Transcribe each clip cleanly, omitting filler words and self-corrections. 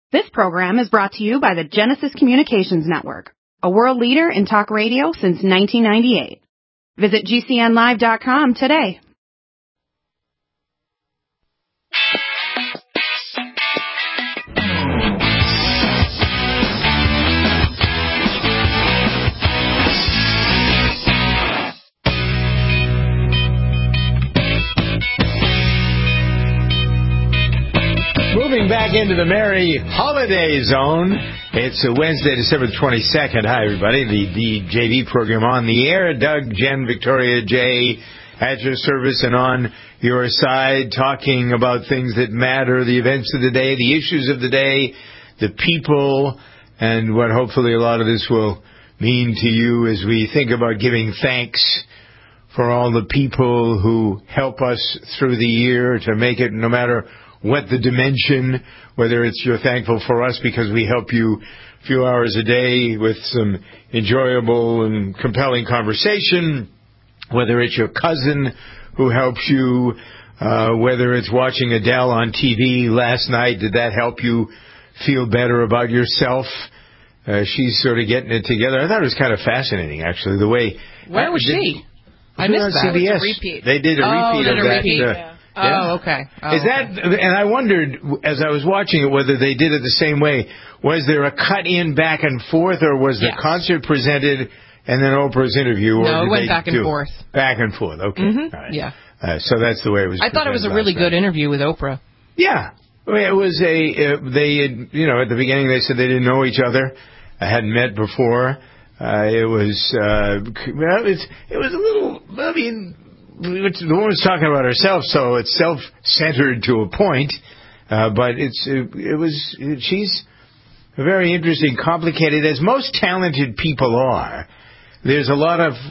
This program is brought to you by the Genesis Communications Network, a world leader in talk radio since 1998. Visit GCNlive.com today. Moving back into the merry holiday zone, it's Wednesday, December 22nd. Hi, everybody. The JV program on the air. Doug, Jen, Victoria, Jay, at your service and on your side, talking about things that matter, the events of the day, the issues of the day, the people, and what hopefully a lot of this will mean to you as we think about giving thanks for all the people who help us through the year to make it, no matter what the dimension, whether it's you're thankful for us because we help you a few hours a day with some enjoyable and compelling conversation, whether it's your cousin who helps you, whether it's watching Adele on TV last night, did that help you feel better about yourself? She's sort of getting it together. I thought it was kind of fascinating, actually, the way... Where was she? I missed that. CBS. It was a repeat. They did a repeat of that. Yeah. Oh, okay. Is that? And I wondered, as I was watching it, whether they did it the same way. Was there a cut-in back and forth, or was the concert presented and then Oprah's interview? Or no, it went back and forth. Back and forth, okay. Mm-hmm. All right. Yeah. So that's the way it was. I thought it was a really good interview with Oprah. Yeah. It was at the beginning they said they didn't know each other. I hadn't met before. It was a little, I mean... The woman's talking about herself, so it's self-centered to a point. But she's very interesting, complicated, as most talented people are. There's a lot of,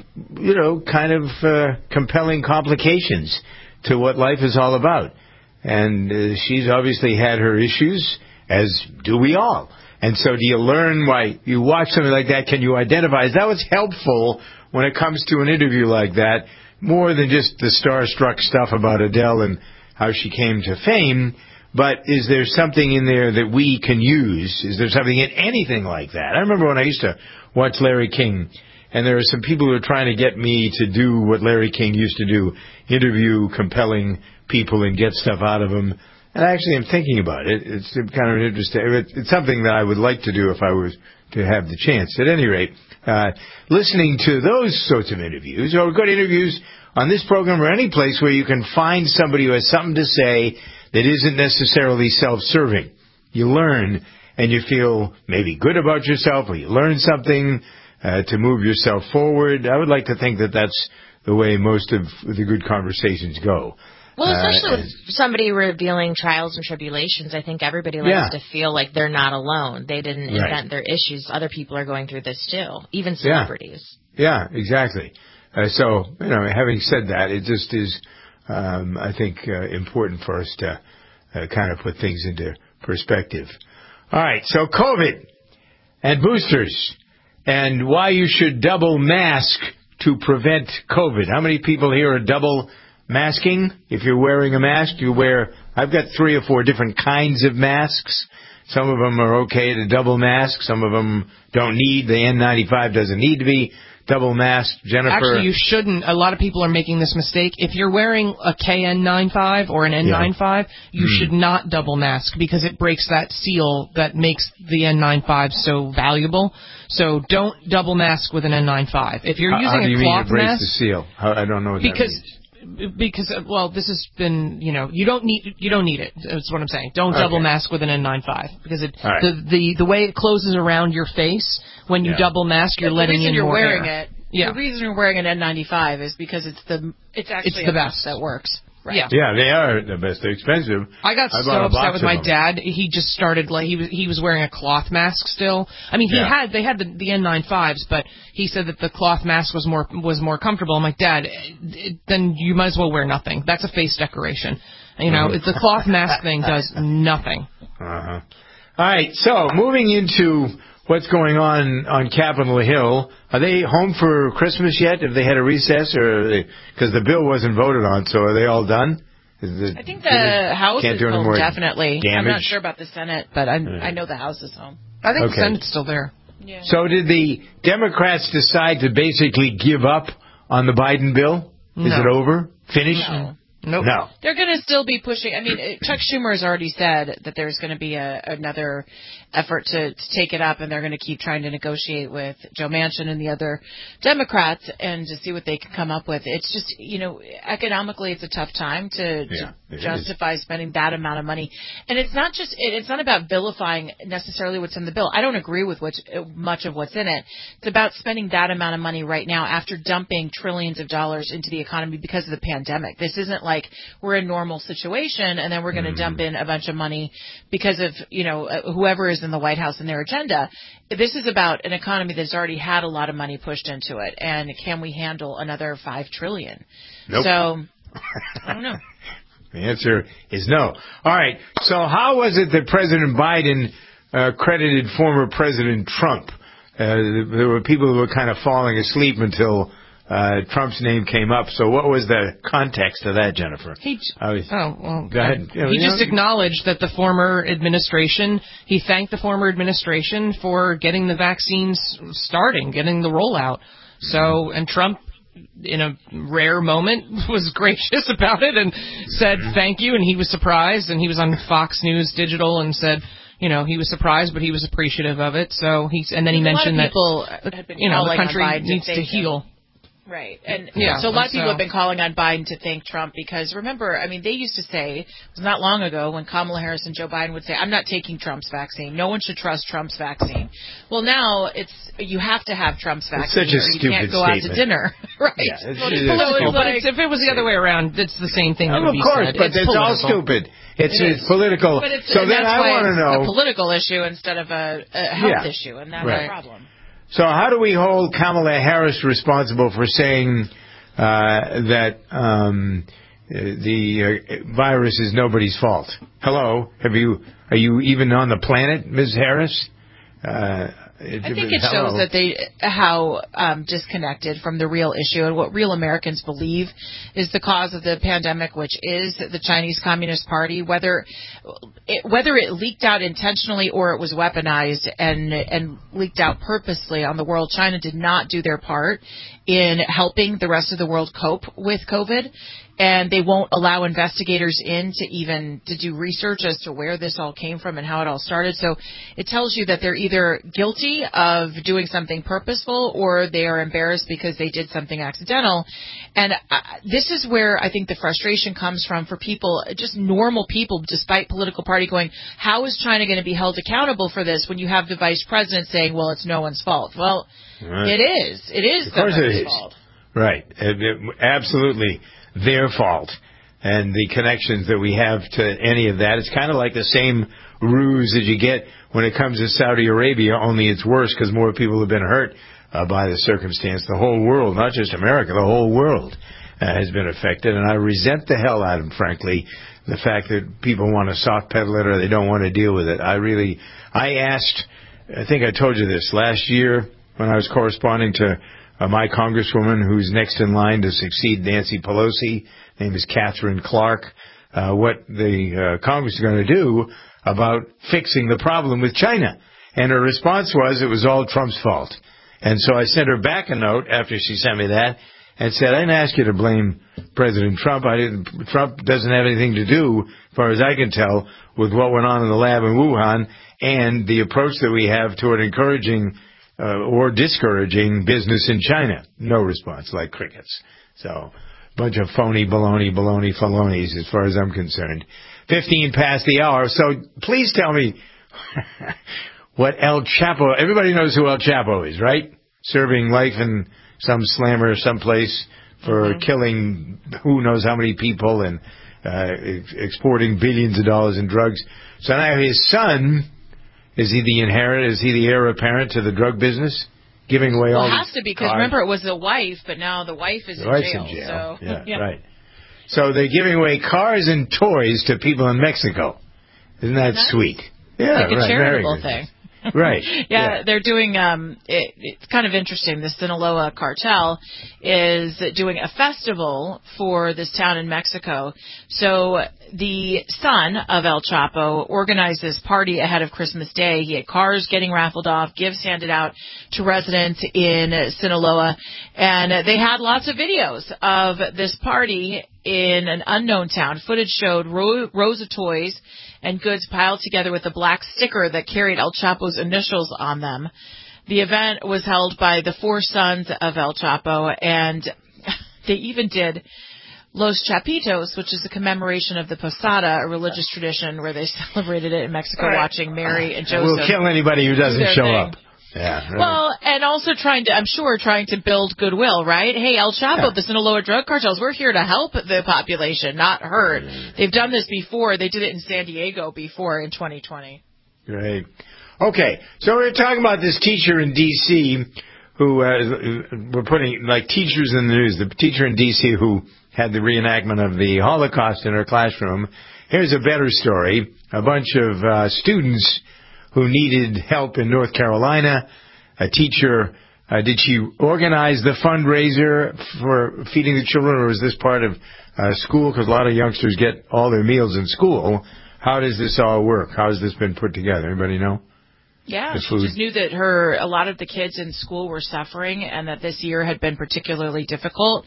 compelling complications to what life is all about. And she's obviously had her issues, as do we all. And so do you learn why you watch something like that? Can you identify? Is that what's helpful when it comes to an interview like that? More than just the starstruck stuff about Adele and how she came to fame, but is there something in there that we can use? Is there something in anything like that? I remember when I used to watch Larry King, and there were some people who were trying to get me to do what Larry King used to do, interview compelling people and get stuff out of them. And actually, I'm thinking about it. It's kind of interesting. It's something that I would like to do if I was to have the chance. At any rate, listening to those sorts of interviews, or good interviews on this program or any place where you can find somebody who has something to say that isn't necessarily self-serving. You learn and you feel maybe good about yourself, or you learn something to move yourself forward. I would like to think that that's the way most of the good conversations go. Well, especially with somebody revealing trials and tribulations, I think everybody likes to feel like they're not alone. They didn't invent their issues. Other people are going through this too, even celebrities. Yeah, exactly. So, having said that, it just is, I think, important for us to kind of put things into perspective. All right, so COVID and boosters and why you should double mask to prevent COVID. How many people here are double masking? If you're wearing a mask, I've got 3 or 4 different kinds of masks. Some of them are okay to double mask. Some of them don't need. The N95 doesn't need to be double masked. Jennifer? Actually, you shouldn't. A lot of people are making this mistake. If you're wearing a KN95 or an N95, you should not double mask because it breaks that seal that makes the N95 so valuable. So don't double mask with an N95. If you're using a cloth mask... How do you mean it breaks the seal? I don't know what that means. Because this has been, you don't need it. That's what I'm saying. Don't double mask with an N95 because the way it closes around your face when you double mask, you're letting in more air. The reason you're wearing an N95 is because it's the best that works. Right. Yeah, they are the best. They're expensive. I got so upset with my dad. He just started he was wearing a cloth mask still. I mean, they had the N95s, but he said that the cloth mask was more comfortable. I'm like, Dad, then you might as well wear nothing. That's a face decoration. The cloth mask thing does nothing. All right, so moving into what's going on Capitol Hill. Are they home for Christmas yet? Have they had a recess? Because the bill wasn't voted on, so are they all done? I think the House is home, definitely. Damage? I'm not sure about the Senate, but I know the House is home. I think the Senate's still there. Yeah. So did the Democrats decide to basically give up on the Biden bill? No. Is it over? Finished? No. Nope. No. They're going to still be pushing. I mean, Chuck Schumer has already said that there's going to be another effort to take it up, and they're going to keep trying to negotiate with Joe Manchin and the other Democrats and to see what they can come up with. It's just, economically it's a tough time to justify spending that amount of money. And it's not about vilifying necessarily what's in the bill. I don't agree with much of what's in it. It's about spending that amount of money right now after dumping trillions of dollars into the economy because of the pandemic. This isn't like we're in a normal situation and then we're going to dump in a bunch of money because of, whoever is in the White House and their agenda. This is about an economy that's already had a lot of money pushed into it. And can we handle another $5 trillion? Nope. So, I don't know. The answer is no. All right. So how was it that President Biden credited former President Trump? There were people who were kind of falling asleep until Trump's name came up. So what was the context of that, Jennifer? Go ahead. He just acknowledged that the former administration, he thanked the former administration for getting the vaccines starting, getting the rollout. So, and Trump, in a rare moment, was gracious about it and said thank you, and he was surprised, and he was on Fox News Digital and said, he was surprised, but he was appreciative of it. So and then he mentioned that the country needs to heal. Right. And so a lot of people have been calling on Biden to thank Trump because, remember, they used to say, it was not long ago when Kamala Harris and Joe Biden would say, I'm not taking Trump's vaccine. No one should trust Trump's vaccine. Well, now you have to have Trump's vaccine. It's such a or you stupid can't go out to dinner. Right. Yeah, if it was the other way around, it's the same thing. Of course, but it's all stupid. It's political. So then I want to know. It's a political issue instead of a health issue, and that's the problem. So how do we hold Kamala Harris responsible for saying that the virus is nobody's fault? Hello, are you even on the planet, Ms. Harris? I think it shows that how disconnected from the real issue and what real Americans believe is the cause of the pandemic, which is the Chinese Communist Party. Whether it leaked out intentionally or it was weaponized and leaked out purposely on the world, China did not do their part in helping the rest of the world cope with COVID. And they won't allow investigators in to do research as to where this all came from and how it all started. So it tells you that they're either guilty of doing something purposeful or they are embarrassed because they did something accidental. And this is where I think the frustration comes from for people, just normal people, despite political party, going, how is China going to be held accountable for this when you have the vice president saying, well, it's no one's fault? Well, It is. It is someone's fault. Right. Absolutely. Their fault, and the connections that we have to any of that. It's kind of like the same ruse that you get when it comes to Saudi Arabia, only it's worse because more people have been hurt by the circumstance. The whole world, not just America, the whole world has been affected, and I resent the hell out of them, frankly, the fact that people want to soft pedal it or they don't want to deal with it. I asked, I think I told you this, last year when I was corresponding to my congresswoman who's next in line to succeed Nancy Pelosi, name is Catherine Clark, what the Congress is going to do about fixing the problem with China. And her response was it was all Trump's fault. And so I sent her back a note after she sent me that and said, I didn't ask you to blame President Trump. Trump doesn't have anything to do, as far as I can tell, with what went on in the lab in Wuhan and the approach that we have toward encouraging or discouraging business in China. No response, like crickets. So, bunch of phony, baloney, as far as I'm concerned. 15 past the hour. So, please tell me what El Chapo, everybody knows who El Chapo is, right? Serving life in some slammer someplace for killing who knows how many people and exporting billions of dollars in drugs. So now his son, is he the heir apparent to the drug business? Giving away all it has to be, because remember, it was the wife, but now the wife is in jail. So. Yeah, right. So they're giving away cars and toys to people in Mexico. Isn't that sweet? Yeah, like a charitable thing. Right. Yeah, they're doing, it's kind of interesting. The Sinaloa cartel is doing a festival for this town in Mexico. So the son of El Chapo organized this party ahead of Christmas Day. He had cars getting raffled off, gifts handed out to residents in Sinaloa, and they had lots of videos of this party in an unknown town. Footage showed rows of toys and goods piled together with a black sticker that carried El Chapo's initials on them. The event was held by the 4 sons of El Chapo, and they even did Los Chapitos, which is a commemoration of the Posada, a religious tradition where they celebrated it in Mexico, watching Mary and Joseph. We'll kill anybody who doesn't show up. Yeah. Right. Well, and also trying to build goodwill, right? Hey, El Chapo, the Sinaloa drug cartels, we're here to help the population, not hurt. They've done this before. They did it in San Diego before in 2020. Great. Okay, so we're talking about this teacher in D.C. who we're putting, like, teachers in the news, the teacher in D.C. who had the reenactment of the Holocaust in her classroom. Here's a better story. A bunch of students who needed help in North Carolina. A teacher, did she organize the fundraiser for feeding the children, or was this part of school? Because a lot of youngsters get all their meals in school. How does this all work? How has this been put together? Anybody know? Yeah, she just knew that a lot of the kids in school were suffering, and that this year had been particularly difficult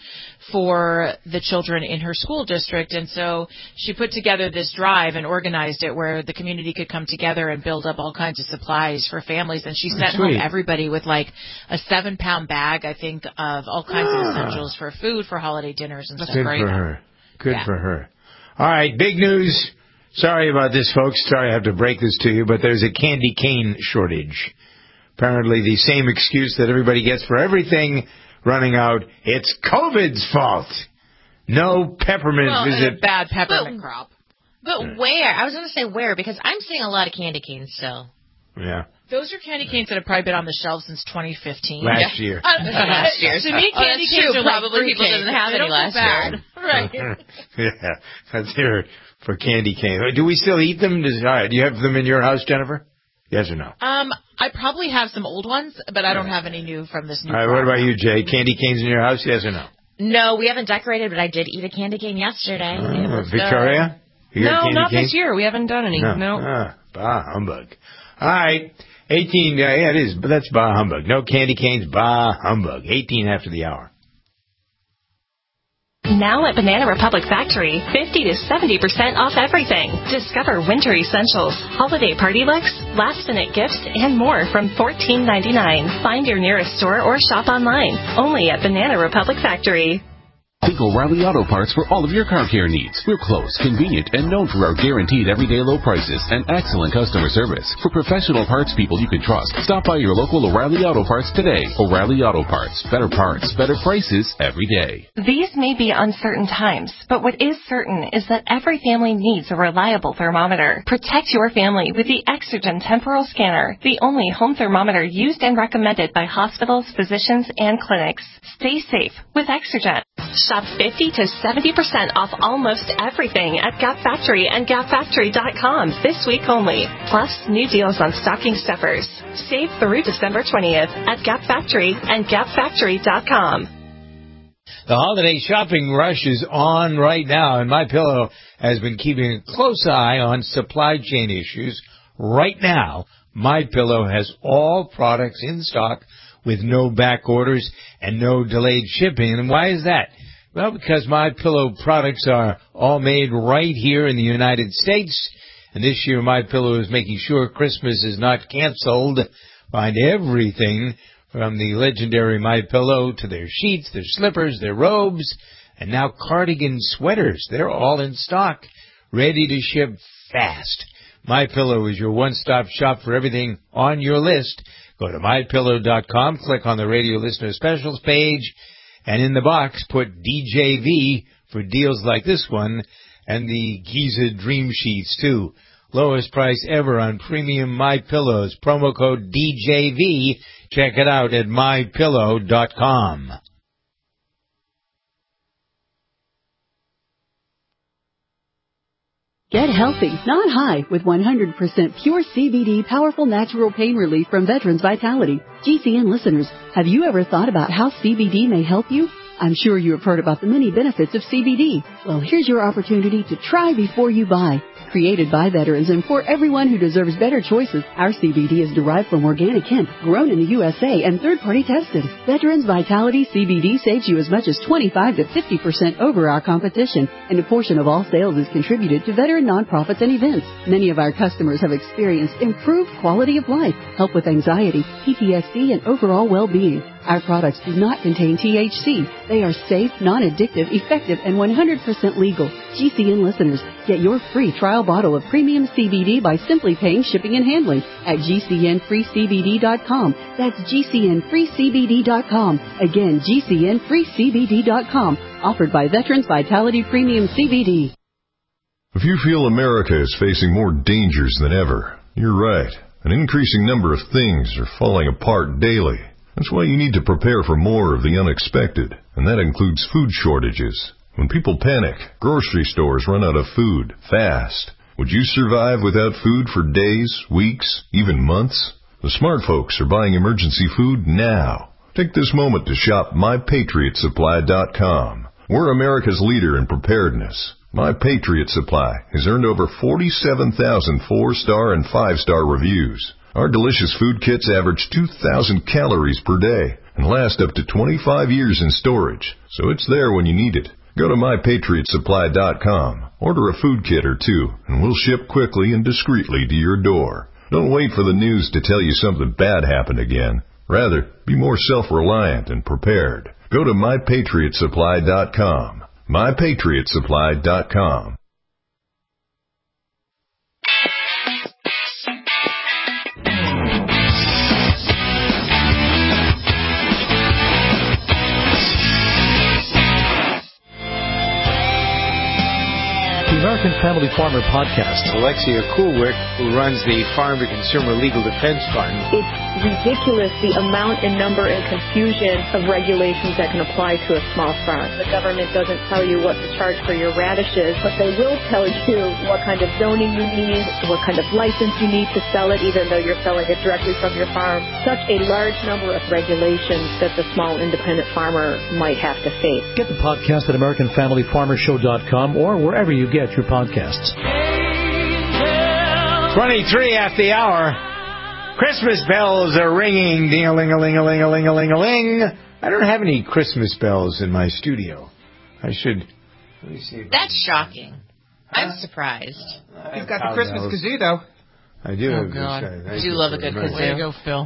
for the children in her school district. And so she put together this drive and organized it where the community could come together and build up all kinds of supplies for families. And she sent home everybody with like a 7-pound bag, I think, of all kinds of essentials for food for holiday dinners and stuff. Good for her. Good for her. All right, big news. Sorry about this, folks. Sorry I have to break this to you, but there's a candy cane shortage. Apparently the same excuse that everybody gets for everything running out. It's COVID's fault. No peppermint visit. A bad peppermint crop. But where? I was going to say where, because I'm seeing a lot of candy canes still. Yeah. Those are candy canes that have probably been on the shelves since 2015. Last year. Last year. To me, candy canes are probably like people didn't have any last year. Right. Yeah. That's here for candy cane. Do we still eat them? Do you have them in your house, Jennifer? Yes or no? I probably have some old ones, but I don't have any new from this new. All right. What about you, Jay? Candy canes in your house? Yes or no? No, we haven't decorated, but I did eat a candy cane yesterday. Victoria? No, not this year. We haven't done any. No. Bah humbug. All right. 18, yeah, it is, but that's bah humbug. No candy canes, bah humbug. 18 after the hour. Now at Banana Republic Factory, 50 to 70% off everything. Discover winter essentials, holiday party looks, last-minute gifts, and more from $14.99. Find your nearest store or shop online. Only at Banana Republic Factory. Think O'Reilly Auto Parts for all of your car care needs. We're close, convenient, and known for our guaranteed everyday low prices and excellent customer service. For professional parts people you can trust, stop by your local O'Reilly Auto Parts today. O'Reilly Auto Parts. Better parts, better prices every day. These may be uncertain times, but what is certain is that every family needs a reliable thermometer. Protect your family with the Exergen Temporal Scanner, the only home thermometer used and recommended by hospitals, physicians, and clinics. Stay safe with Exergen. Shop 50 to 70% off almost everything at Gap Factory and GapFactory.com this week only. Plus, new deals on stocking stuffers. Save through December 20th at Gap Factory and GapFactory.com. The holiday shopping rush is on right now, and MyPillow has been keeping a close eye on supply chain issues. Right now, MyPillow has all products in stock with no back orders and no delayed shipping. And why is that? Well, because MyPillow products are all made right here in the United States. And this year, MyPillow is making sure Christmas is not canceled. Find everything from the legendary MyPillow to their sheets, their slippers, their robes, and now cardigan sweaters. They're all in stock, ready to ship fast. MyPillow is your one-stop shop for everything on your list. Go to MyPillow.com, click on the radio listener specials page, and in the box, put DJV for deals like this one, and the Giza Dream Sheets, too. Lowest price ever on premium MyPillows. Promo code DJV. Check it out at MyPillow.com. Get healthy, not high, with 100% pure CBD powerful natural pain relief from Veterans Vitality. GCN listeners, have you ever thought about how CBD may help you? I'm sure you have heard about the many benefits of CBD. Well, here's your opportunity to try before you buy. Created by veterans and for everyone who deserves better choices, our CBD is derived from organic hemp, grown in the USA, and third-party tested. Veterans Vitality CBD saves you as much as 25 to 50% over our competition, and a portion of all sales is contributed to veteran nonprofits and events. Many of our customers have experienced improved quality of life, help with anxiety, PTSD, and overall well-being. Our products do not contain THC. They are safe, non-addictive, effective, and 100% legal. GCN listeners, get your free trial bottle of premium CBD by simply paying shipping and handling at GCNFreeCBD.com. That's GCNFreeCBD.com. Again, GCNFreeCBD.com. Offered by Veterans Vitality Premium CBD. If you feel America is facing more dangers than ever, you're right. An increasing number of things are falling apart daily. That's why you need to prepare for more of the unexpected, and that includes food shortages. When people panic, grocery stores run out of food fast. Would you survive without food for days, weeks, even months? The smart folks are buying emergency food now. Take this moment to shop MyPatriotSupply.com. We're America's leader in preparedness. My Patriot Supply has earned over 47,000 4-star and 5-star reviews. Our delicious food kits average 2,000 calories per day and last up to 25 years in storage, so it's there when you need it. Go to MyPatriotSupply.com, order a food kit or two, and we'll ship quickly and discreetly to your door. Don't wait for the news to tell you something bad happened again. Rather, be more self-reliant and prepared. Go to MyPatriotSupply.com. MyPatriotSupply.com. American Family Farmer Podcast. Alexia Kulwick, who runs the Farm to Consumer Legal Defense Fund. It's ridiculous the amount and number and confusion of regulations that can apply to a small farm. The government doesn't tell you what to charge for your radishes, but they will tell you what kind of zoning you need, what kind of license you need to sell it, even though you're selling it directly from your farm. Such a large number of regulations that the small independent farmer might have to face. Get the podcast at AmericanFamilyFarmerShow.com or wherever you get your podcasts. 23 after the hour. Christmas bells are ringing. Ding-a-ling-a-ling-a-ling-a-ling-a-ling. I don't have any Christmas bells in my studio. I should. Let me see. That's shocking. I'm surprised. You've got the Christmas kazoo, though. I do. Oh, God. I do love a good kazoo. There you go, Phil.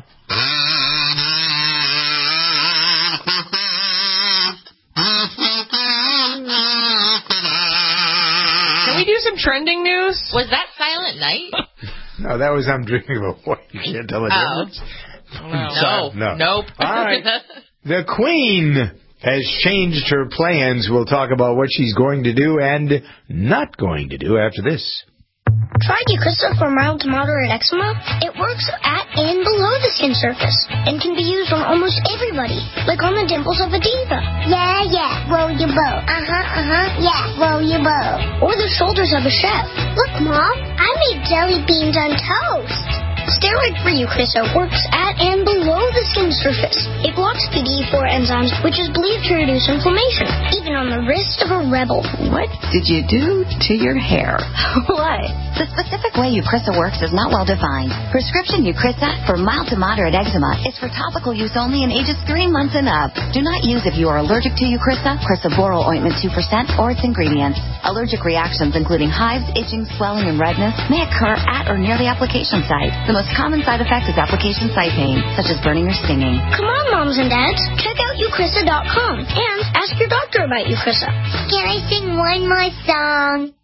Can we do some trending news? Was that Silent Night? No, that was I'm Dreaming of a Boy. You can't tell the difference. No. Nope. All right. The Queen has changed her plans. We'll talk about what she's going to do and not going to do after this. Try Eucrisa for mild to moderate eczema. It works at and below the skin surface and can be used on almost everybody, like on the dimples of a diva. Yeah, roll your boat. Yeah, roll your boat. Or the shoulders of a chef. Look, Mom, I made jelly beans on toast. Steroid-free Eucrisa works at and below the skin surface. It blocks PDE4 enzymes, which is believed to reduce inflammation, even on the wrist of a rebel. What did you do to your hair? What? The specific way Eucrisa works is not well defined. Prescription Eucrisa for mild to moderate eczema is for topical use only in ages 3 months and up. Do not use if you are allergic to Eucrisa, crisaborole ointment 2%, or its ingredients. Allergic reactions, including hives, itching, swelling, and redness, may occur at or near the application site. The most common side effect is application site pain, such as burning or stinging. Come on, moms and dads. Check out Eucrisa.com and ask your doctor about Eucrisa. Can I sing one more song?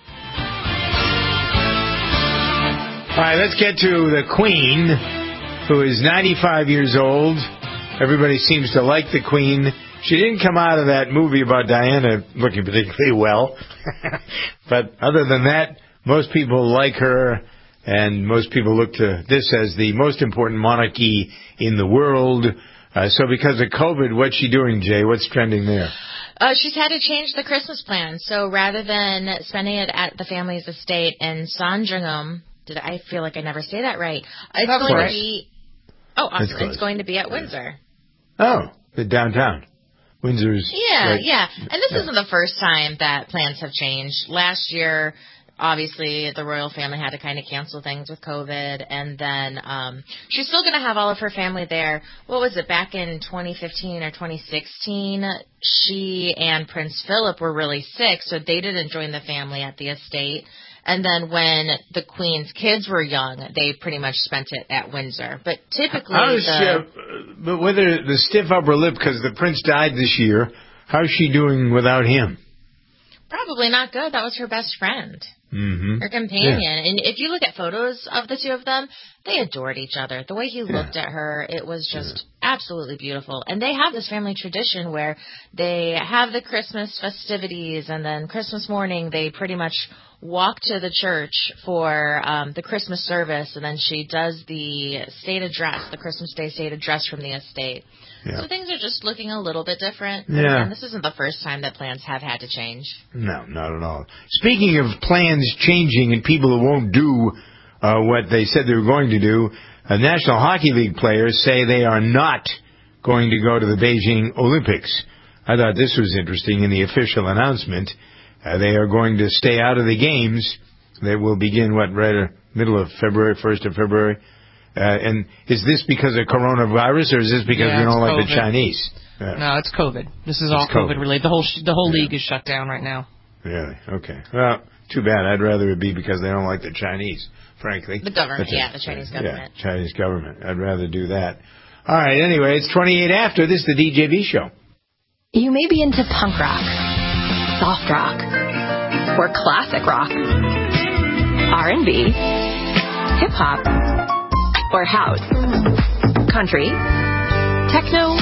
All right, let's get to the Queen, who is 95 years old. Everybody seems to like the Queen. She didn't come out of that movie about Diana looking particularly well. But other than that, most people like her, and most people look to this as the most important monarchy in the world. So because of COVID, what's she doing, Jay? What's trending there? She's had to change the Christmas plan. So rather than spending it at the family's estate in Sandringham, I feel like I never say that right. It's going to be... Oh, awesome. It's going to be at Windsor. Oh, the downtown. Windsor's... Yeah. And this isn't the first time that plans have changed. Last year, obviously, the royal family had to kind of cancel things with COVID. And then she's still going to have all of her family there. What was it, back in 2015 or 2016? She and Prince Philip were really sick, so they didn't join the family at the estate. And then when the Queen's kids were young, they pretty much spent it at Windsor. But typically... but whether the stiff upper lip, because the Prince died this year, how's she doing without him? Probably not good. That was her best friend. Mm-hmm. Her companion. Yeah. And if you look at photos of the two of them, they adored each other. The way he looked at her, it was just absolutely beautiful. And they have this family tradition where they have the Christmas festivities, and then Christmas morning they pretty much walk to the church for the Christmas service, and then she does the state address, the Christmas Day state address from the estate. Yeah. So things are just looking a little bit different. Yeah. And this isn't the first time that plans have had to change. No, not at all. Speaking of plans changing and people who won't do what they said they were going to do, National Hockey League players say they are not going to go to the Beijing Olympics. I thought this was interesting in the official announcement. They are going to stay out of the games. They will begin, middle of February, 1st of February? And is this because of coronavirus, or is this because we don't like the Chinese? No, it's COVID. This is all COVID related. The whole league is shut down right now. Really? Okay. Well, too bad. I'd rather it be because they don't like the Chinese, frankly. The government, the Chinese government. Yeah, Chinese government. I'd rather do that. All right, anyway, it's 28 after. This is the DJB show. You may be into punk rock, soft rock, or classic rock, R&B, hip-hop, or house, country, techno,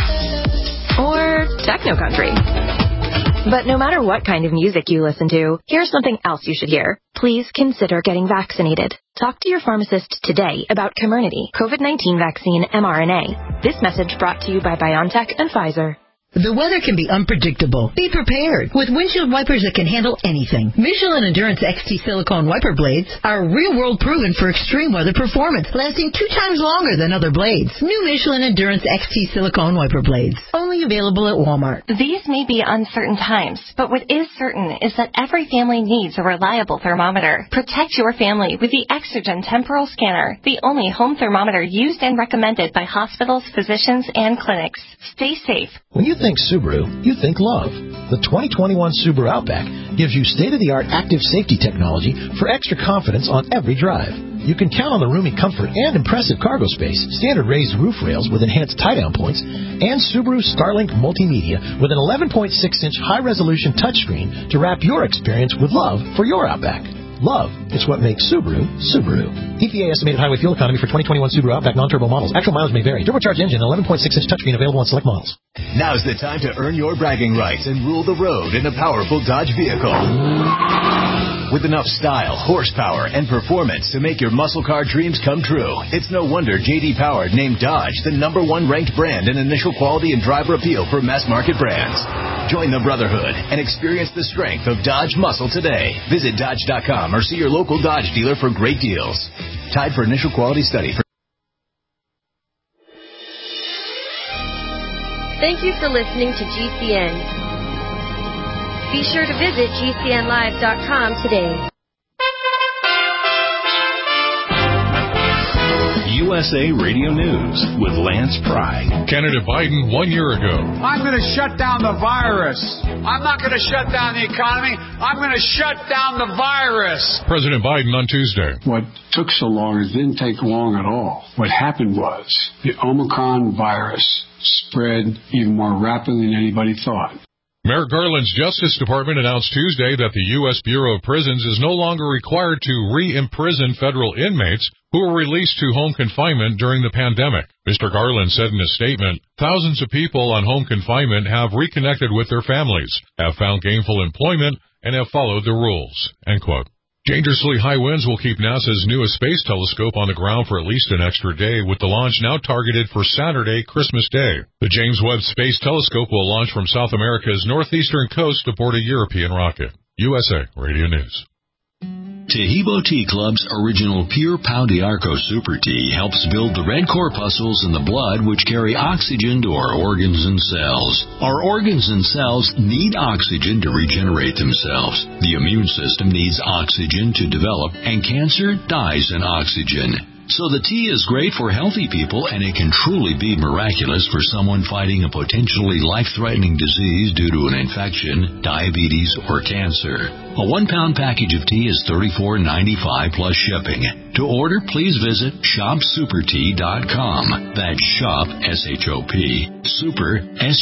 or techno-country. But no matter what kind of music you listen to, here's something else you should hear. Please consider getting vaccinated. Talk to your pharmacist today about Comirnaty, COVID-19 vaccine mRNA. This message brought to you by BioNTech and Pfizer. The weather can be unpredictable. Be prepared with windshield wipers that can handle anything. Michelin Endurance XT silicone wiper blades are real-world proven for extreme weather performance, lasting 2 times longer than other blades. New Michelin Endurance XT silicone wiper blades, only available at Walmart. These may be uncertain times, but what is certain is that every family needs a reliable thermometer. Protect your family with the Exergen Temporal Scanner, the only home thermometer used and recommended by hospitals, physicians, and clinics. Stay safe. When you think Subaru, you think love. The 2021 Subaru Outback gives you state-of-the-art active safety technology for extra confidence on every drive. You can count on the roomy comfort and impressive cargo space, standard raised roof rails with enhanced tie-down points, and Subaru Starlink Multimedia with an 11.6-inch high-resolution touchscreen to wrap your experience with love for your Outback. Love, it's what makes Subaru, Subaru. EPA estimated highway fuel economy for 2021 Subaru Outback non-turbo models. Actual miles may vary. Turbocharged engine, 11.6-inch touchscreen available on select models. Now's the time to earn your bragging rights and rule the road in a powerful Dodge vehicle. With enough style, horsepower, and performance to make your muscle car dreams come true, it's no wonder J.D. Power named Dodge the #1 ranked brand in initial quality and driver appeal for mass market brands. Join the brotherhood and experience the strength of Dodge muscle today. Visit Dodge.com or see your local Dodge dealer for great deals. Tied for initial quality study. Thank you for listening to GCN. Be sure to visit GCNlive.com today. USA Radio News with Lance Pry. Candidate Biden 1 year ago. I'm going to shut down the virus. I'm not going to shut down the economy. I'm going to shut down the virus. President Biden on Tuesday. What took so long, it didn't take long at all. What happened was the Omicron virus spread even more rapidly than anybody thought. Merrick Garland's Justice Department announced Tuesday that the U.S. Bureau of Prisons is no longer required to re-imprison federal inmates who were released to home confinement during the pandemic. Mr. Garland said in a statement, thousands of people on home confinement have reconnected with their families, have found gainful employment, and have followed the rules, end quote. Dangerously high winds will keep NASA's newest space telescope on the ground for at least an extra day, with the launch now targeted for Saturday, Christmas Day. The James Webb Space Telescope will launch from South America's northeastern coast aboard a European rocket. USA Radio News. Tehibo Tea Club's original Pure Pau d'Arco Super Tea helps build the red corpuscles in the blood which carry oxygen to our organs and cells. Our organs and cells need oxygen to regenerate themselves. The immune system needs oxygen to develop, and cancer dies in oxygen. So the tea is great for healthy people, and it can truly be miraculous for someone fighting a potentially life-threatening disease due to an infection, diabetes, or cancer. A 1-pound package of tea is $34.95 plus shipping. To order, please visit shopsupertea.com. That's shop, S-H-O-P, super,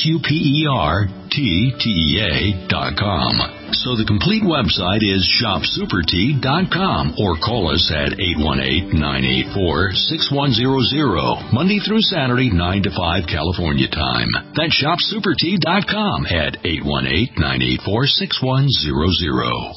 SUPERTEA.com. So the complete website is shopsupertea.com, or call us at 818-984-6100, Monday through Saturday, 9 to 5 California time. That's shopsupertea.com at 818-984-6100.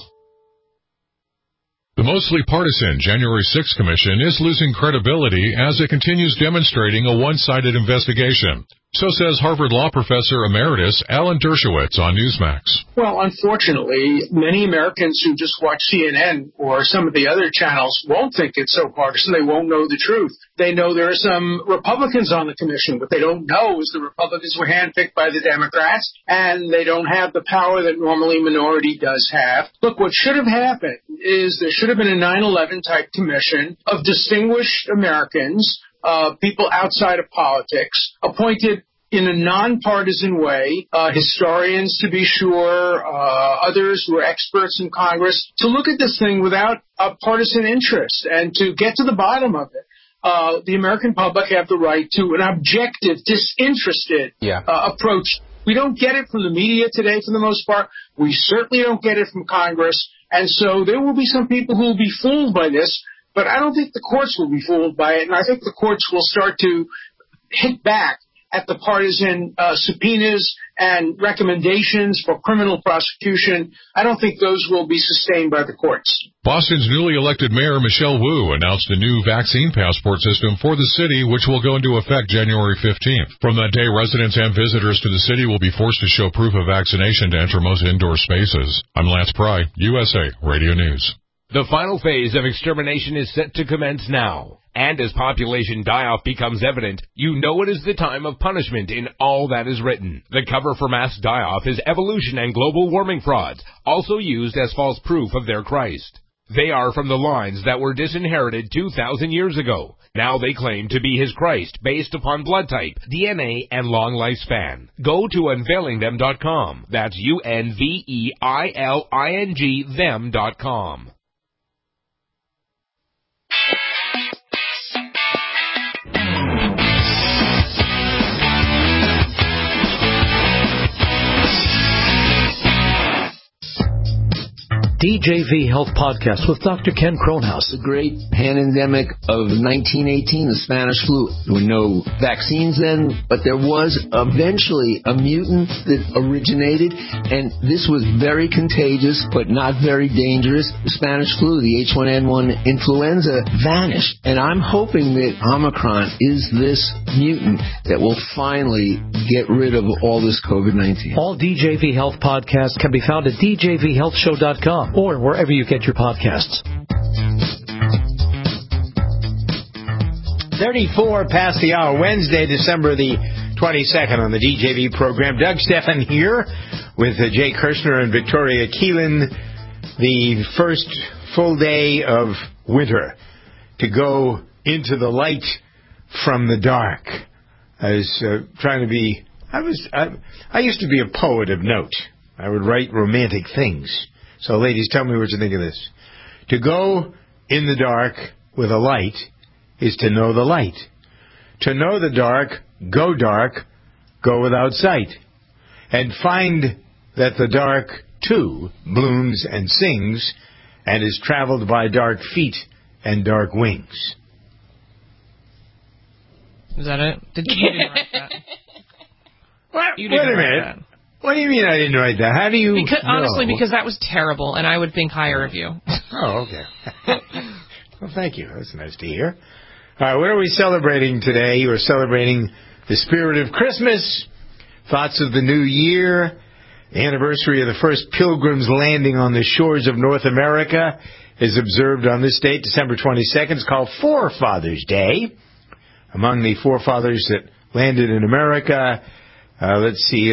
The mostly partisan January 6th Commission is losing credibility as it continues demonstrating a one-sided investigation. So says Harvard Law Professor Emeritus Alan Dershowitz on Newsmax. Well, unfortunately, many Americans who just watch CNN or some of the other channels won't think it's so partisan. They won't know the truth. They know there are some Republicans on the commission. What they don't know is the Republicans were handpicked by the Democrats, and they don't have the power that normally minority does have. Look, what should have happened is there should have been a 9/11 type commission of distinguished Americans, people outside of politics, appointed in a nonpartisan way, historians to be sure, others who are experts in Congress, to look at this thing without a partisan interest and to get to the bottom of it. The American public have the right to an objective, disinterested approach. We don't get it from the media today for the most part. We certainly don't get it from Congress. And so there will be some people who will be fooled by this, but I don't think the courts will be fooled by it. And I think the courts will start to hit back at the partisan subpoenas and recommendations for criminal prosecution. I don't think those will be sustained by the courts. Boston's newly elected mayor, Michelle Wu, announced a new vaccine passport system for the city, which will go into effect January 15th. From that day, residents and visitors to the city will be forced to show proof of vaccination to enter most indoor spaces. I'm Lance Pry, USA Radio News. The final phase of extermination is set to commence now. And as population die-off becomes evident, you know it is the time of punishment in all that is written. The cover for mass die-off is evolution and global warming frauds, also used as false proof of their Christ. They are from the lines that were disinherited 2,000 years ago. Now they claim to be his Christ based upon blood type, DNA, and long lifespan. Go to unveilingthem.com. That's UNVEILING them.com. DJV Health Podcast with Dr. Ken Kronhaus. The great pandemic of 1918, the Spanish flu. There were no vaccines then, but there was eventually a mutant that originated, and this was very contagious, but not very dangerous. The Spanish flu, the H1N1 influenza, vanished, and I'm hoping that Omicron is this mutant that will finally get rid of all this COVID-19. All DJV Health podcasts can be found at djvhealthshow.com. or wherever you get your podcasts. 34 past the hour, Wednesday, December the 22nd on the DJV program. Doug Stephan here with Jay Kirshner and Victoria Keelan. The first full day of winter to go into the light from the dark. I was trying to be... I used to be a poet of note. I would write romantic things. So, ladies, tell me what you think of this. To go in the dark with a light is to know the light. To know the dark, go without sight. And find that the dark, too, blooms and sings and is traveled by dark feet and dark wings. Is that it? You didn't write that. What? Wait a minute. What do you mean I didn't write that? How do you know? Honestly, because that was terrible, and I would think higher of you. Oh, okay. Well, thank you. That's nice to hear. All right, what are we celebrating today? We're celebrating the spirit of Christmas, thoughts of the new year, the anniversary of the first Pilgrims landing on the shores of North America is observed on this date, December 22nd. It's called Forefathers Day. Among the forefathers that landed in America, let's see,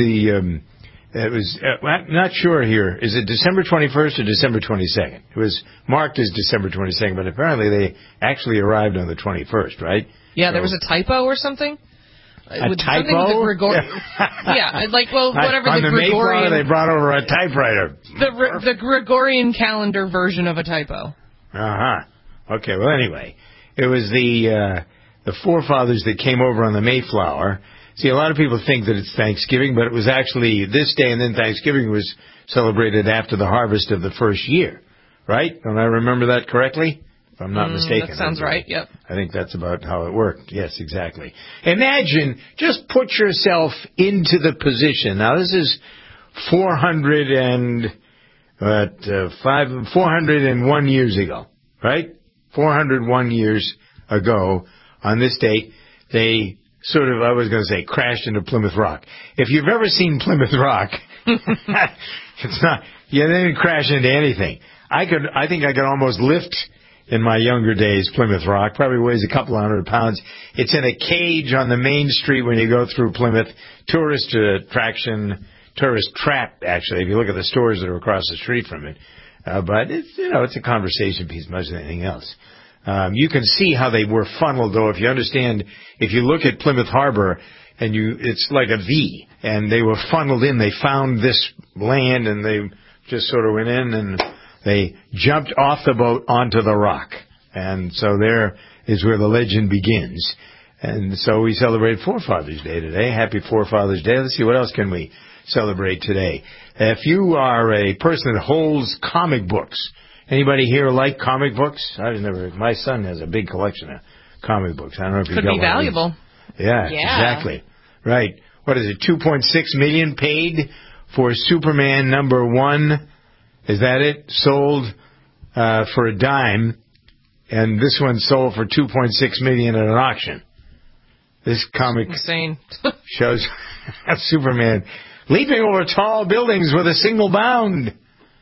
I'm not sure here. Is it December 21st or December 22nd? It was marked as December 22nd, but apparently they actually arrived on the 21st, right? Yeah, there was a typo or something. A typo? Yeah, whatever on the Gregorian... Mayflower, they brought over a typewriter. The Gregorian calendar version of a typo. Uh-huh. Okay, well, anyway, it was the forefathers that came over on the Mayflower. See, a lot of people think that it's Thanksgiving, but it was actually this day, and then Thanksgiving was celebrated after the harvest of the first year, right? Don't I remember that correctly? If I'm not mistaken. That sounds right, yep. I think that's about how it worked. Yes, exactly. Imagine, just put yourself into the position. Now, this is 401 years ago, right? 401 years ago on this date, they sort of, I was going to say, crashed into Plymouth Rock. If you've ever seen Plymouth Rock, it's not, you didn't crash into anything. I think I could almost lift in my younger days Plymouth Rock. Probably weighs a couple 100 pounds. It's in a cage on the main street when you go through Plymouth. Tourist attraction, tourist trap, actually, if you look at the stores that are across the street from it. But it's, it's a conversation piece much than anything else. You can see how they were funneled, though, if you understand, if you look at Plymouth Harbor, and it's like a V, and they were funneled in. They found this land, and they just sort of went in, and they jumped off the boat onto the rock. And so there is where the legend begins. And so we celebrate Forefathers Day today. Happy Forefathers Day. Let's see, what else can we celebrate today? If you are a person that holds comic books, anybody here like comic books? My son has a big collection of comic books. I don't know if you could be valuable. Yeah, exactly. Right. What is it? 2.6 million paid for Superman #1. Is that it? Sold for a dime, and this one sold for 2.6 million at an auction. This comic insane shows Superman leaping over tall buildings with a single bound.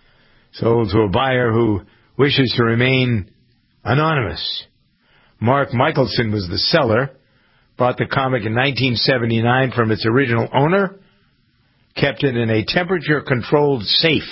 Sold to a buyer who wishes to remain anonymous. Mark Michelson was the seller. Bought the comic in 1979 from its original owner. Kept it in a temperature-controlled safe.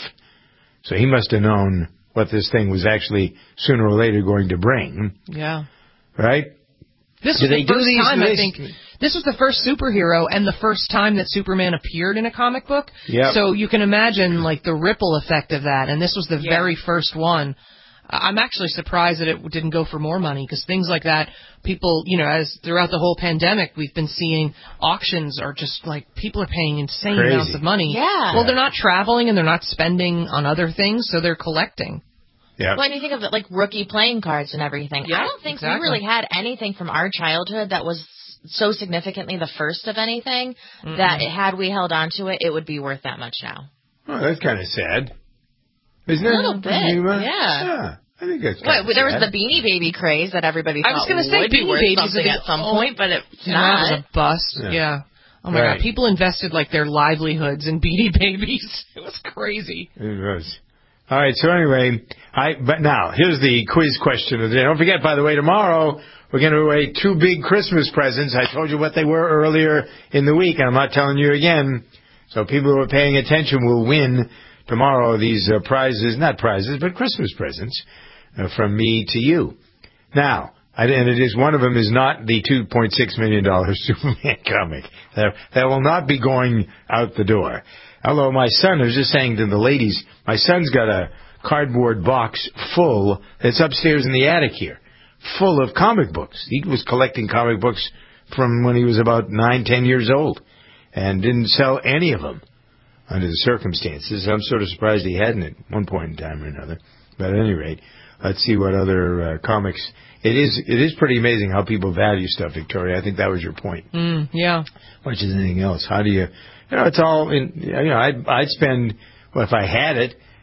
So he must have known what this thing was actually sooner or later going to bring. Yeah. Right? This was the first time, I think. This was the first superhero and the first time that Superman appeared in a comic book. Yep. So you can imagine, the ripple effect of that. And this was the very first one. I'm actually surprised that it didn't go for more money, because things like that, people, as throughout the whole pandemic, we've been seeing auctions are just people are paying insane amounts of money. Yeah. Well, they're not traveling and they're not spending on other things, so they're collecting. Yeah. Well, and you think of it rookie playing cards and everything. Yeah, I don't think we really had anything from our childhood that was so significantly the first of anything that had we held on to it, it would be worth that much now. Oh, that's kind of sad. Isn't it? A little bit, yeah. I think that's kind of sad. There was the Beanie Baby craze that everybody thought would be worth something at some point, but it's not. That was a bust, yeah. Oh, my God. People invested, their livelihoods in Beanie Babies. It was crazy. It was. All right, so anyway, but now, here's the quiz question of the day. Don't forget, by the way, tomorrow we're going to away 2 big Christmas presents. I told you what they were earlier in the week, and I'm not telling you again. So people who are paying attention will win tomorrow these prizes, not prizes, but Christmas presents from me to you. Now, and it is one of them is not the $2.6 million Superman comic. That will not be going out the door. Although my son, I was just saying to the ladies, my son's got a cardboard box full, it's upstairs in the attic here, full of comic books. He was collecting comic books from when he was about 9-10 years old and didn't sell any of them under the circumstances. I'm sort of surprised he hadn't at one point in time or another. But at any rate, let's see what other comics. It is pretty amazing how people value stuff, Victoria. I think that was your point. Yeah. Much as anything else. How do you... it's all in... I'd spend... Well, if I had it,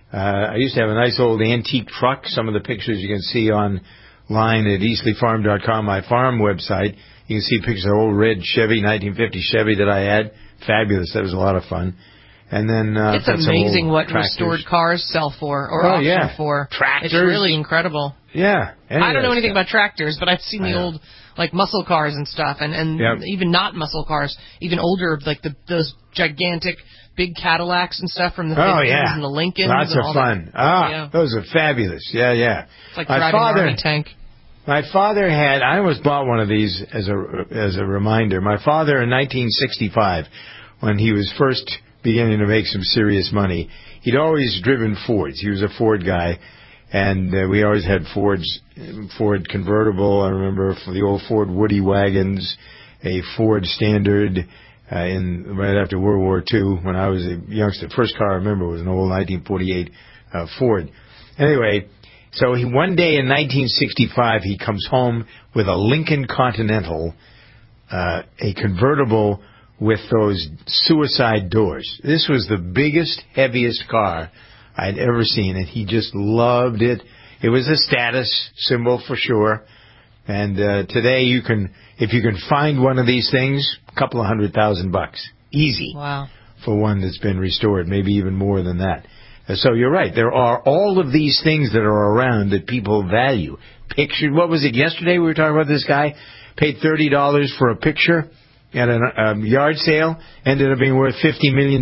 I used to have a nice old antique truck. Some of the pictures you can see online at EastleighFarm.com, my farm website. You can see pictures of old red Chevy, 1950 Chevy that I had. Fabulous. That was a lot of fun. And then it's amazing what restored cars sell for or auction for. Tractors. It's really incredible. Yeah. I don't know anything about tractors, but I've seen the old muscle cars and stuff, and even not muscle cars, even older, like those gigantic big Cadillacs and stuff from the 50s and the Lincolns. Lots and of all fun. That. Those are fabulous. Yeah. It's like driving an army tank. My father had. I almost bought one of these as a reminder. My father in 1965, when he was first beginning to make some serious money, he'd always driven Fords. He was a Ford guy, and we always had Ford convertible. I remember for the old Ford Woody wagons, a Ford Standard right after World War II when I was a youngster. First car I remember was an old 1948 Ford. Anyway, so one day in 1965 he comes home with a Lincoln Continental, a convertible with those suicide doors. This was the biggest, heaviest car I'd ever seen, and he just loved it. It was a status symbol for sure. And today if you can find one of these things, a couple of $100,000 easy. Wow. For one that's been restored, maybe even more than that. So you're right. There are all of these things that are around that people value. Picture. What was it yesterday? We were talking about this guy paid $30 for a picture at a yard sale, ended up being worth $50 million.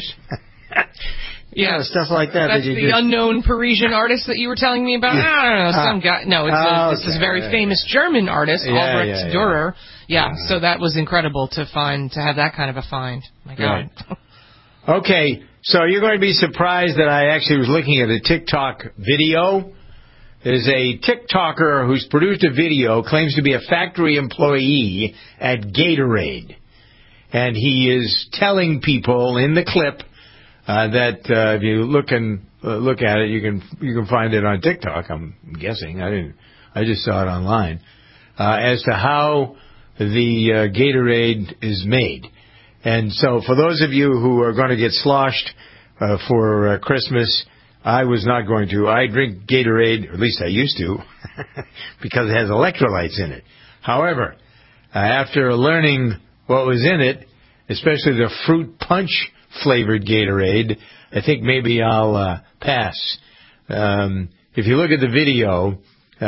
Yeah, stuff like that. That's the unknown Parisian artist that you were telling me about. I don't know, some guy. No, it's this very famous German artist, Albrecht Dürer. Yeah, so that was incredible to have that kind of a find. My God. Right. Okay, so you're going to be surprised that I actually was looking at a TikTok video. There's a TikToker who's produced a video, claims to be a factory employee at Gatorade. And he is telling people in the clip that if you look at it, you can find it on TikTok. I'm guessing. I just saw it online as to how the Gatorade is made. And so, for those of you who are going to get sloshed for Christmas, I was not going to. I drink Gatorade, or at least I used to, because it has electrolytes in it. However, after learning what was in it, especially the fruit punch flavored Gatorade, I think maybe I'll pass. If you look at the video,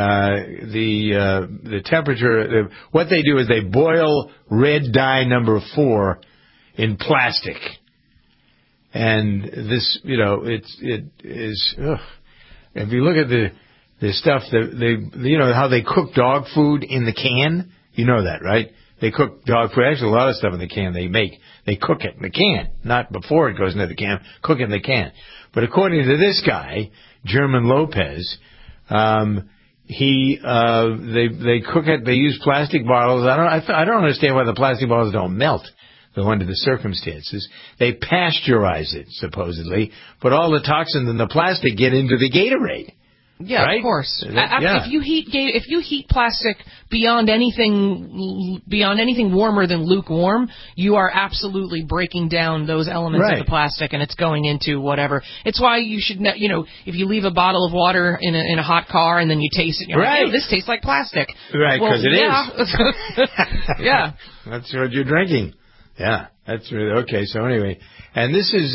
the temperature, what they do is they boil red dye number 4 in plastic. And this, it is. Ugh. If you look at the stuff that how they cook dog food in the can, you know that, right? They cook dog food. Actually, a lot of stuff in the can they cook it in the can, not before it goes into the can. Cook it in the can. But according to this guy, German Lopez, they cook it. They use plastic bottles. I don't understand why the plastic bottles don't melt, though, under the circumstances. They pasteurize it, supposedly, but all the toxins in the plastic get into the Gatorade. Yeah, right? Of course. Yeah. If you heat plastic beyond anything warmer than lukewarm, you are absolutely breaking down those elements of the plastic, and it's going into whatever. It's why you should, if you leave a bottle of water in a hot car and then you taste it, you're like, hey, this tastes like plastic. Right, because is. Yeah. That's what you're drinking. Yeah, that's really okay. So anyway, and this is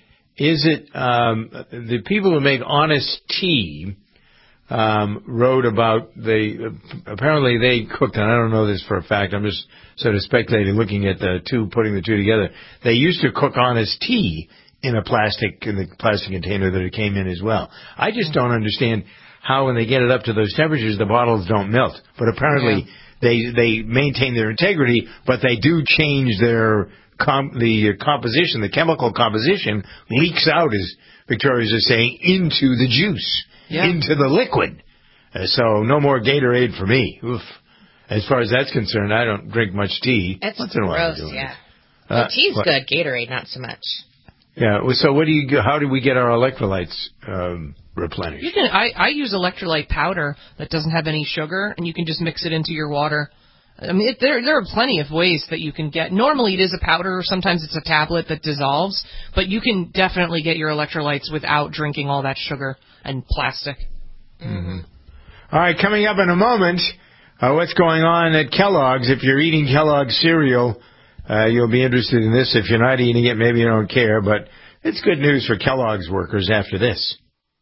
the people who make Honest Tea wrote about apparently they cooked, and I don't know this for a fact. I'm just sort of speculating, looking at putting the two together. They used to cook Honest Tea in the plastic container that it came in as well. I just don't understand how, when they get it up to those temperatures, the bottles don't melt. But apparently they maintain their integrity, but they do change the composition. The chemical composition leaks out, as Victoria's is saying, into the juice. Yeah. Into the liquid. So no more Gatorade for me. Oof. As far as that's concerned, I don't drink much tea. It's once in a while. Gross, yeah. Well, tea's good. Gatorade, not so much. Yeah. So how do we get our electrolytes replenished? I use electrolyte powder that doesn't have any sugar, and you can just mix it into your water. I mean, there are plenty of ways that you can get. Normally it is a powder, or sometimes it's a tablet that dissolves, but you can definitely get your electrolytes without drinking all that sugar and plastic. Mm-hmm. All right, coming up in a moment, what's going on at Kellogg's. If you're eating Kellogg's cereal, you'll be interested in this. If you're not eating it, maybe you don't care, but it's good news for Kellogg's workers after this.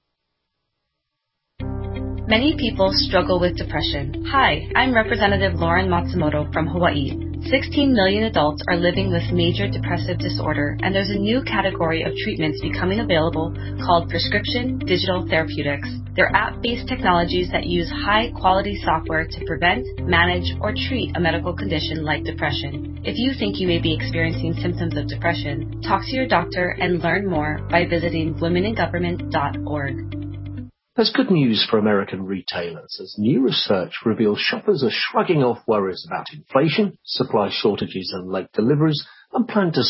Many people struggle with depression. Hi, I'm Representative Lauren Matsumoto from Hawaii. 16 million adults are living with major depressive disorder, and there's a new category of treatments becoming available called prescription digital therapeutics. They're app-based technologies that use high-quality software to prevent, manage, or treat a medical condition like depression. If you think you may be experiencing symptoms of depression, talk to your doctor and learn more by visiting womeningovernment.org. There's good news for American retailers as new research reveals shoppers are shrugging off worries about inflation, supply shortages and late deliveries, and plan to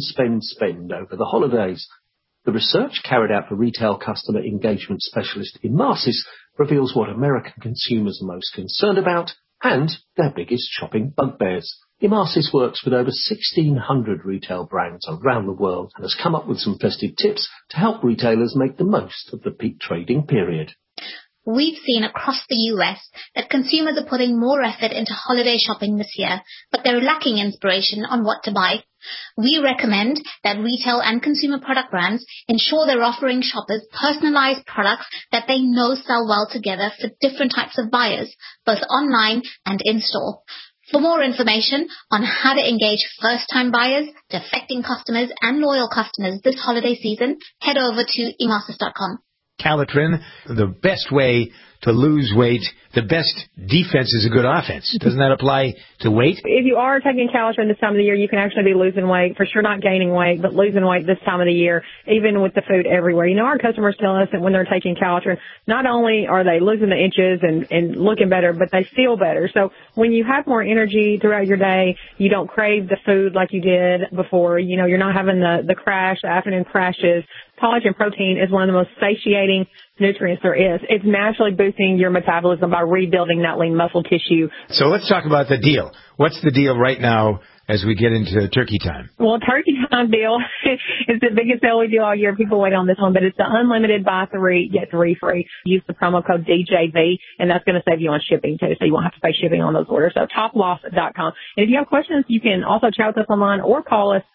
spend over the holidays. The research carried out for retail customer engagement specialist Emasis reveals what American consumers are most concerned about and their biggest shopping bugbears. Emasis works with over 1,600 retail brands around the world and has come up with some festive tips to help retailers make the most of the peak trading period. We've seen across the US that consumers are putting more effort into holiday shopping this year, but they're lacking inspiration on what to buy. We recommend that retail and consumer product brands ensure they're offering shoppers personalized products that they know sell well together for different types of buyers, both online and in-store. For more information on how to engage first-time buyers, defecting customers, and loyal customers this holiday season, head over to emasis.com. Calitrin, the best way to lose weight, the best defense is a good offense. Doesn't that apply to weight? If you are taking Calitrin this time of the year, you can actually be losing weight. For sure not gaining weight, but losing weight this time of the year, even with the food everywhere. You know, our customers tell us that when they're taking Calitrin, not only are they losing the inches and looking better, but they feel better. So when you have more energy throughout your day, you don't crave the food like you did before. You know, you're not having the crash, the afternoon crashes. Collagen protein is one of the most satiating nutrients there is. It's naturally boosting your metabolism by rebuilding that lean muscle tissue. So let's talk about the deal. What's the deal right now as we get into turkey time? Well, turkey time deal is the biggest sale we do all year. People wait on this one, but it's the unlimited buy 3, get 3 free. Use the promo code DJV, and that's going to save you on shipping, too, so you won't have to pay shipping on those orders. So toploss.com. And if you have questions, you can also chat with us online or call us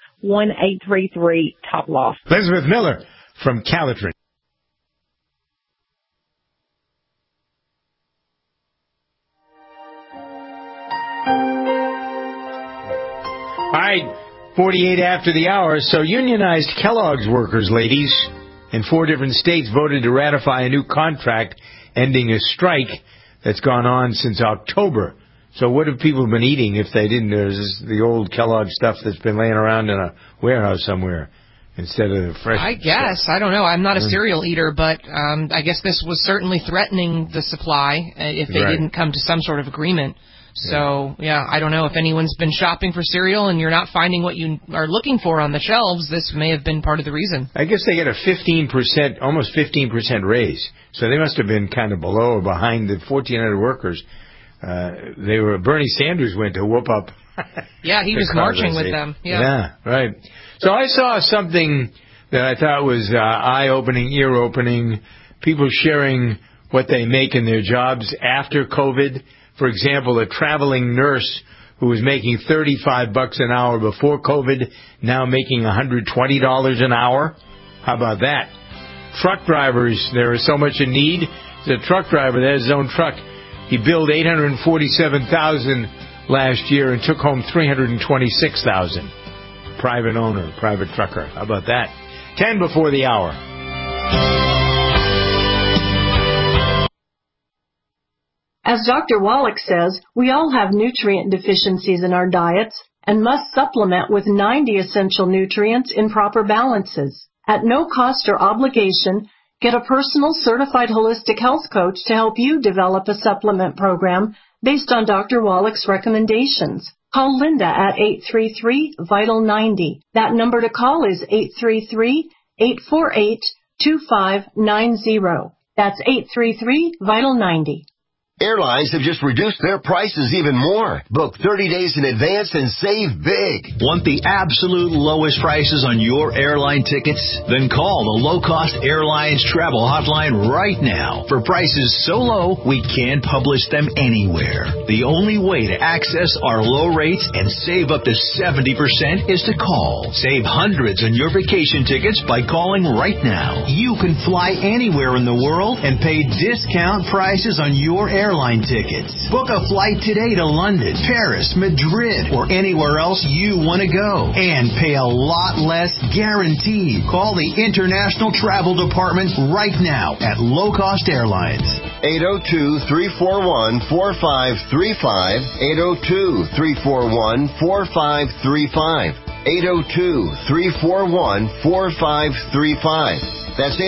1-833-TOP-LOSS. Elizabeth Miller from Calitrin. All right, 48 after the hour. So unionized Kellogg's workers, ladies, in 4 different states voted to ratify a new contract ending a strike that's gone on since October. So what have people been eating if they didn't? There's the old Kellogg stuff that's been laying around in a warehouse somewhere instead of the fresh I guess. stuff. I don't know. I'm not a cereal eater, but I guess this was certainly threatening the supply if they didn't come to some sort of agreement. So, yeah, I don't know if anyone's been shopping for cereal and you're not finding what you are looking for on the shelves. This may have been part of the reason. I guess they get a 15%, almost 15% raise. So they must have been kind of below or behind the 1,400 workers. Bernie Sanders went to whoop up. Yeah, he was marching with them. Yeah, right. So I saw something that I thought was eye-opening, ear-opening. People sharing what they make in their jobs after COVID. For example, a traveling nurse who was making $35 an hour before COVID, now making $120 an hour. How about that? Truck drivers, there is so much in need. The truck driver that has his own truck, he billed $847,000 last year and took home $326,000. Private owner, private trucker. How about that? 10 before the hour. As Dr. Wallach says, we all have nutrient deficiencies in our diets and must supplement with 90 essential nutrients in proper balances. At no cost or obligation, get a personal certified holistic health coach to help you develop a supplement program based on Dr. Wallach's recommendations. Call Linda at 833-VITAL-90. That number to call is 833-848-2590. That's 833-VITAL-90. Airlines have just reduced their prices even more. Book 30 days in advance and save big. Want the absolute lowest prices on your airline tickets? Then call the Low Cost Airlines Travel Hotline right now. For prices so low, we can't publish them anywhere. The only way to access our low rates and save up to 70% is to call. Save hundreds on your vacation tickets by calling right now. You can fly anywhere in the world and pay discount prices on your airline tickets. Book a flight today to London, Paris, Madrid, or anywhere else you want to go. And pay a lot less guaranteed. Call the International Travel Department right now at Low Cost Airlines. 802-341-4535. 802-341-4535. 802-341-4535. That's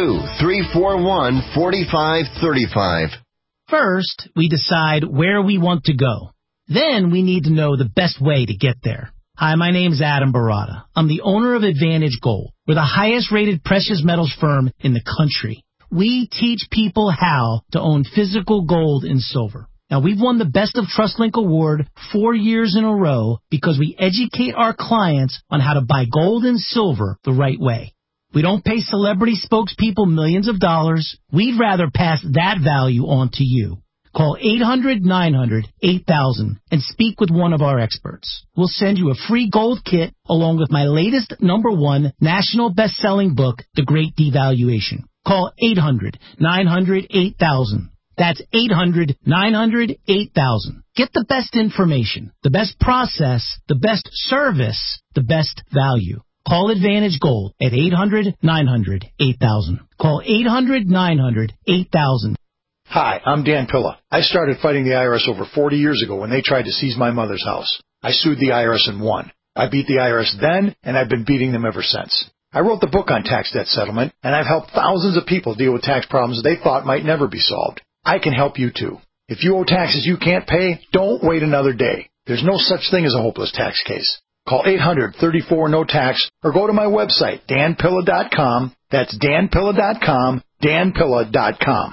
802-341-4535. First, we decide where we want to go. Then we need to know the best way to get there. Hi, my name's Adam Barata. I'm the owner of Advantage Gold. We're the highest rated precious metals firm in the country. We teach people how to own physical gold and silver. Now, we've won the Best of TrustLink Award 4 years in a row because we educate our clients on how to buy gold and silver the right way. We don't pay celebrity spokespeople millions of dollars. We'd rather pass that value on to you. Call 800-900-8000 and speak with one of our experts. We'll send you a free gold kit along with my latest #1 national best-selling book, The Great Devaluation. Call 800-900-8000. That's 800-900-8000. Get the best information, the best process, the best service, the best value. Call Advantage Gold at 800-900-8000. Call 800-900-8000. Hi, I'm Dan Pilla. I started fighting the IRS over 40 years ago when they tried to seize my mother's house. I sued the IRS and won. I beat the IRS then, and I've been beating them ever since. I wrote the book on tax debt settlement, and I've helped thousands of people deal with tax problems they thought might never be solved. I can help you too. If you owe taxes you can't pay, don't wait another day. There's no such thing as a hopeless tax case. Call 800-34-NO-TAX or go to my website, danpilla.com. That's danpilla.com, danpilla.com.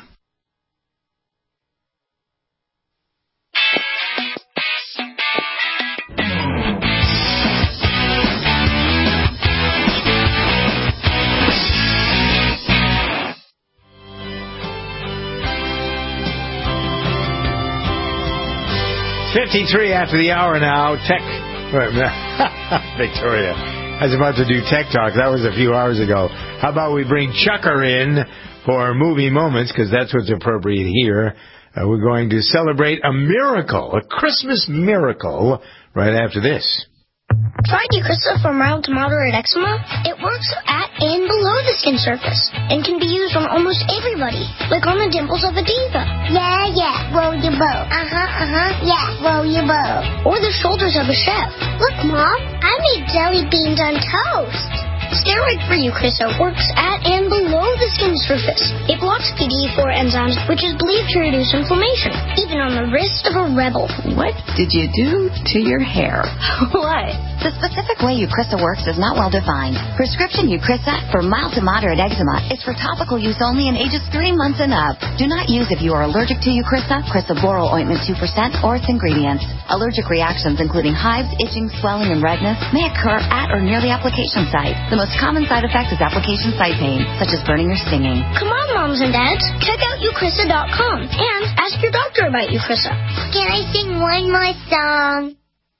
.53 after the hour now. Tech. Victoria. I was about to do Tech Talk. That was a few hours ago. How about we bring Chucker in for movie moments, because that's what's appropriate here. We're going to celebrate a miracle, a Christmas miracle, right after this. Tried Eucrisa for mild to moderate eczema? It works at and below the skin surface and can be used on almost everybody, like on the dimples of a diva. Yeah, roll your boat. Yeah, roll your boat. Or the shoulders of a chef. Look, Mom, I made jelly beans on toast. Steroid-free Eucrisa works at and below the skin surface. It blocks PDE4 enzymes, which is believed to reduce inflammation, even on the wrist of a rebel. What did you do to your hair? What? The specific way Eucrisa works is not well defined. Prescription Eucrisa for mild to moderate eczema is for topical use only in ages 3 months and up. Do not use if you are allergic to Eucrisa, Crisaborol ointment 2%, or its ingredients. Allergic reactions, including hives, itching, swelling, and redness, may occur at or near the application site. The most common side effect is application site pain, such as burning or stinging. Come on, moms and dads. Check out Eucrisa.com and ask your doctor about Eucrisa. Can I sing one more song?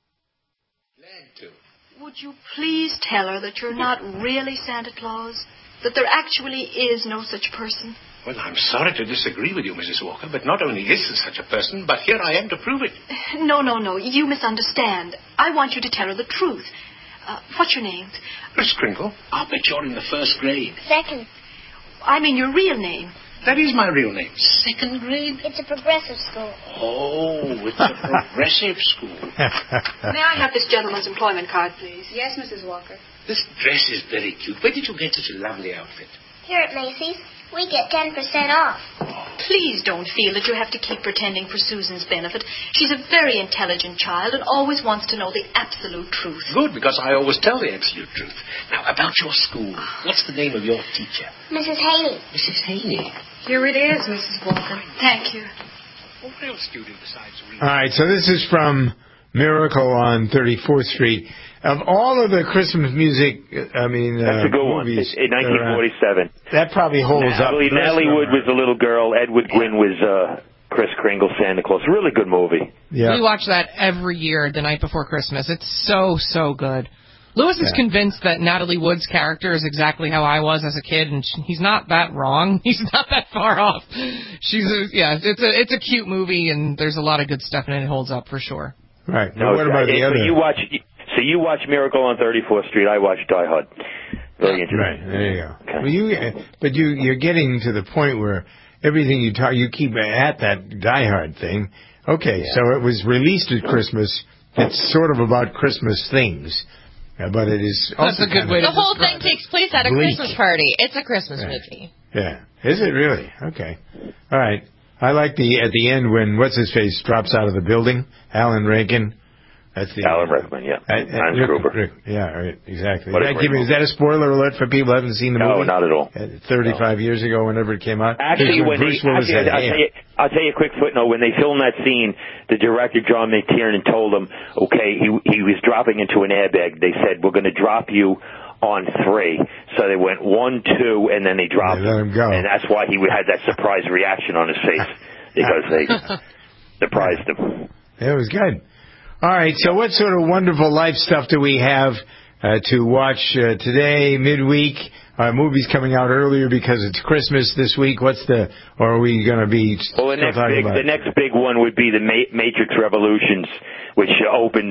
Would you please tell her that you're not really Santa Claus? That there actually is no such person? Well, I'm sorry to disagree with you, Mrs. Walker, but not only is there such a person, but here I am to prove it. No. You misunderstand. I want you to tell her the truth. What's your name? Miss Kringle. I'll bet you're in the 1st grade. 2nd. I mean your real name. That is my real name. 2nd grade? It's a progressive school. Oh, it's a progressive school. May I have this gentleman's employment card, please? Yes, Mrs. Walker. This dress is very cute. Where did you get such a lovely outfit? Here at Macy's, we get 10% off. Please don't feel that you have to keep pretending for Susan's benefit. She's a very intelligent child and always wants to know the absolute truth. Good, because I always tell the absolute truth. Now, about your school, what's the name of your teacher? Mrs. Haney. Mrs. Haney. Here it is, Mrs. Walker. Thank you. Well, what else do you do besides read? All right, so this is from Miracle on 34th Street. Of all of the Christmas music, I mean, that's a good movies, one. In 1947. That probably holds up. Natalie Wood was the little girl. Edward Gwynn was Kris Kringle, Santa Claus. Really good movie. Yeah. We watch that every year, the night before Christmas. It's so good. Lewis is convinced that Natalie Wood's character is exactly how I was as a kid, and he's not that wrong. He's not that far off. It's a cute movie, and there's a lot of good stuff in it. It holds up for sure. Right. No, what about the other? So you watch Miracle on 34th Street. I watch Die Hard. Very interesting. Right. There you go. Okay. Well, you're getting to the point where everything you talk, you keep at that Die Hard thing. Okay, so it was released at Christmas. It's sort of about Christmas things. But it is also that's a good way to the whole thing takes place at a Christmas party. It's a Christmas movie. Yeah. Is it really? Okay. All right. I like at the end when what's-his-face drops out of the building, Alan Rickman. That's the Alan Rickman, yeah. Hans Gruber. Yeah, right, exactly. Is that a spoiler alert for people who haven't seen the movie? No, not at all. 35 years ago, whenever it came out? Actually, I'll tell you a quick footnote. When they filmed that scene, the director, John McTiernan, told them, okay, he was dropping into an airbag. They said, we're going to drop you on 3. So they went 1, 2, and then they dropped him. Let him go. And that's why he had that surprise reaction on his face, because they surprised him. It was good. All right, so what sort of wonderful life stuff do we have to watch today, midweek? Movies coming out earlier because it's Christmas this week. Or are we going to be the next big one would be the Matrix Revolutions, which opens,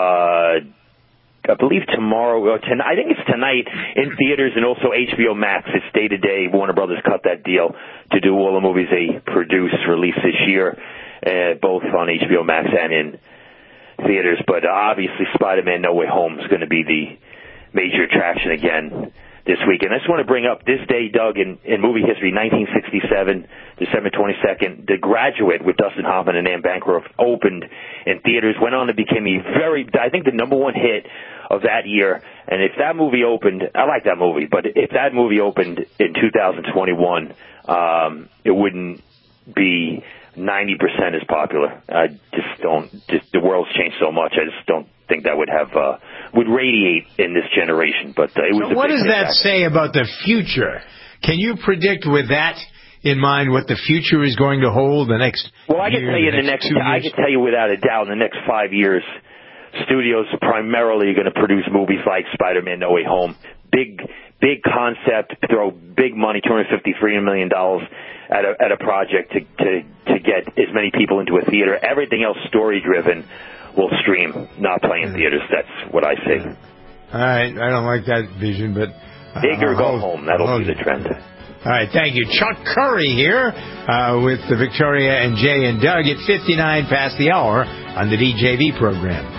I believe tomorrow. I think it's tonight in theaters and also HBO Max. It's day to day. Warner Brothers cut that deal to do all the movies they release this year, both on HBO Max and in theaters. But obviously Spider-Man No Way Home is going to be the major attraction again this week. And I just want to bring up this day, Doug, in movie history, 1967, December 22nd, The Graduate with Dustin Hoffman and Anne Bancroft opened in theaters, went on to become I think the number one hit of that year. And if that movie opened, I like that movie, but if that movie opened in 2021, it wouldn't be 90% as popular. I just the world's changed so much. I just don't think that would radiate in this generation. But it was. So what does that say about the future? Can you predict with that in mind what the future is going to hold the next? Well, I can tell you I can tell you without a doubt in the next 5 years, studios primarily are going to produce movies like Spider-Man No Way Home. Big concept, throw big money, $253 million at a project to get as many people into a theater. Everything else story driven will stream, not play in theaters. That's what I see. All right, I don't like that vision, but big or go home. That'll be the trend. All right, thank you. Chuck Curry here with the Victoria and Jay and Doug at 59 past the hour on the DJV program.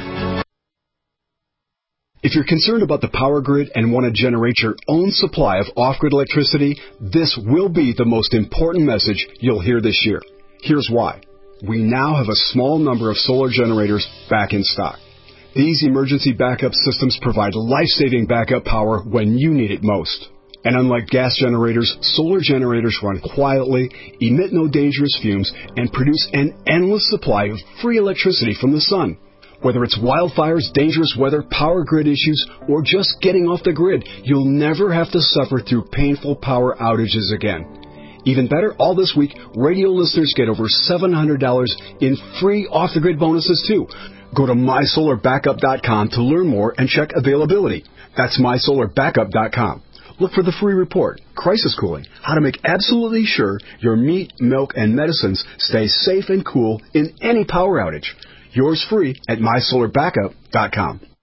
If you're concerned about the power grid and want to generate your own supply of off-grid electricity, this will be the most important message you'll hear this year. Here's why. We now have a small number of solar generators back in stock. These emergency backup systems provide life-saving backup power when you need it most. And unlike gas generators, solar generators run quietly, emit no dangerous fumes, and produce an endless supply of free electricity from the sun. Whether it's wildfires, dangerous weather, power grid issues, or just getting off the grid, you'll never have to suffer through painful power outages again. Even better, all this week, radio listeners get over $700 in free off-the-grid bonuses, too. Go to MySolarBackup.com to learn more and check availability. That's MySolarBackup.com. Look for the free report, Crisis Cooling, how to make absolutely sure your meat, milk, and medicines stay safe and cool in any power outage. Yours free at MySolarBackup.com.